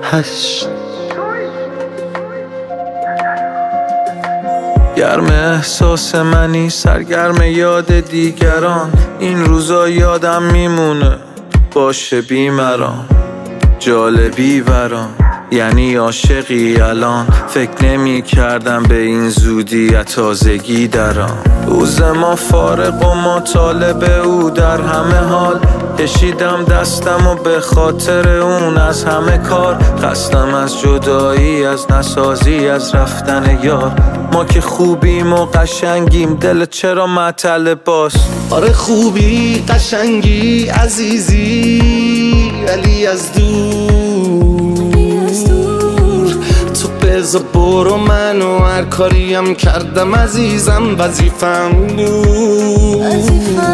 8 گرم احساس منی، سرگرم یاد دیگران. این روزا یادم میمونه باشه بیمران، جالبی برام یعنی عاشقی الان. فکر نمی کردم به این زودی تازگی درام. روز ما فارغ و ما طالب او در همه حال. کشیدم دستم و به خاطر اون از همه کار. خستم از جدایی، از نسازی، از رفتن یار. ما که خوبیم و قشنگیم، دل چرا معطل باز؟ آره خوبی قشنگی عزیزی، ولی از دور تو بذار برو، منو هر کاریم کردم عزیزم وظیفم بود.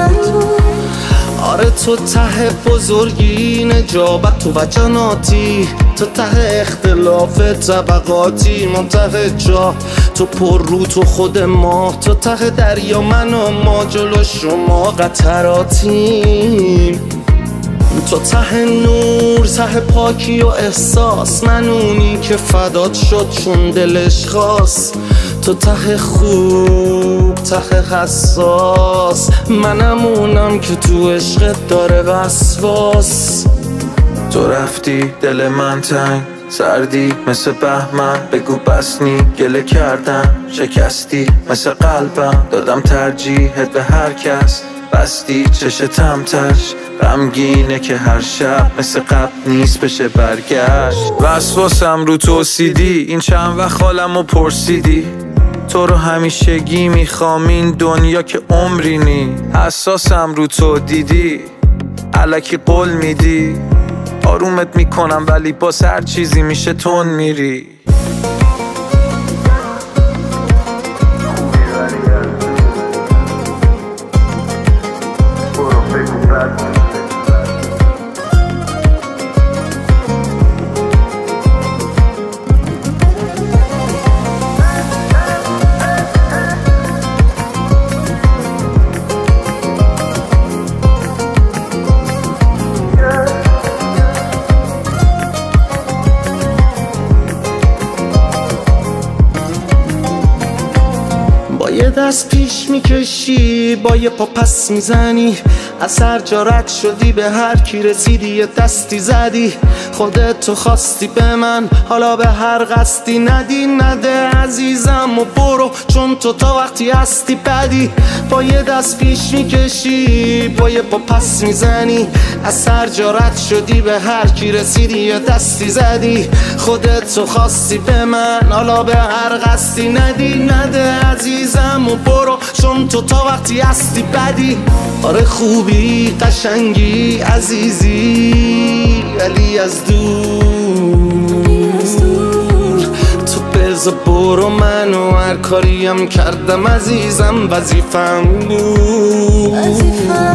آره تو ته بزرگی، نجابت تو و جناتی، تو ته اختلاف طبقاتی، من ته جا تو پر رو تو خود ما، تو ته دریا من و ما جلو شما قطراتیم. تو ته نور، ته پاکی و احساس، من اونی که فدات شد چون دلش خواست. تو ته خوب، ته حساس، منم اونم که تو عشقت داره وسواس. تو رفتی دل من تنگ، سردی مثل بهمن. بگو بسنی گله کردم، شکستی مثل قلبم. دادم ترجیحت به هر کس، بستی چشتم تش. غمگینه که هر شب مثل قبل نیست بشه برگشت. وسواسم رو توسیدی، این چند وقت حالمو پرسیدی. تو رو همیشگی میخوام، این دنیا که عمری نی. حساسم رو تو دیدی، الکی قول میدی. آرومت میکنم ولی باز هر چیزی میشه تون میری. با یه دست پیش میکشی، با یه پا پس میزنی. از هر جا رد شدی به هر کی رسیدی یه دستی زدی. خودت تو خواستی به من، حالا به هر قصدی ندی. نده عزیزم و برو، چون تو تا وقتی هستی بدی. با یه دست پیش میکشی، با یه پا پس میزنی. از هر جا رد شدی به هر کی رسیدی یه دستی زدی. خودت تو خواستی به من، حالا به هر قصدی ندی. نده عزیزم و برو، چون تو تا وقتی هستی بدی. آره خوبی قشنگی عزیزی، ولی از دور تو بذار برو، منو هر کاریم کردم عزیزم وظیفم بود.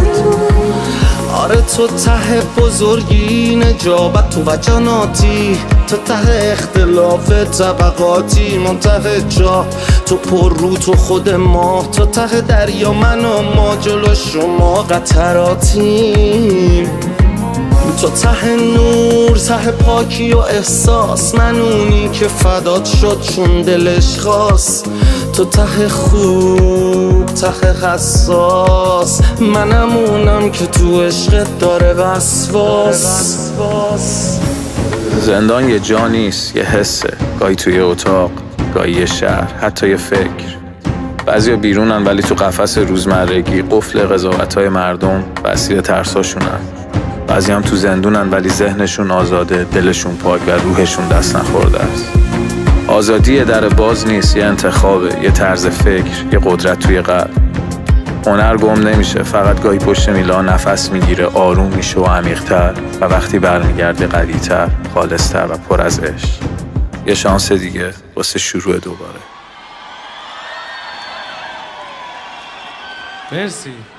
آره تو ته بزرگی، نجابت تو و جناتی، تو ته اختلاف طبقاتی، من ته جا تو پر رو تو خود ما، تو ته دریا من و ما جلو شما قطراتیم. تو ته نور، ته پاکی و احساس، من اونی که فدات شد چون دلش خواست. تو ته خوب، ته حساس، منم اونم که تو عشقت داره وسواس. زندان یه جا نیست، یه حسه. گاهی توی اتاق، گاهی یه شهر، حتی یه فکر. بعضیا بیرونن ولی تو قفس روزمرگی، قفل قضاوت‌های مردم وسیله ترساشونن. بعضی هم تو زندونن ولی ذهنشون آزاده، دلشون پاک و روحشون دست نخورده است. آزادی یه در باز نیست، یه انتخابه، یه طرز فکر، یه قدرت توی قلب. هنر گم نمیشه، فقط گاهی پشت میلا نفس میگیره، آروم میشه و عمیق‌تر، و وقتی برمیگرده قوی‌تر، خالص‌تر و پر از عشق. یه شانس دیگه واسه شروع دوباره. مرسی.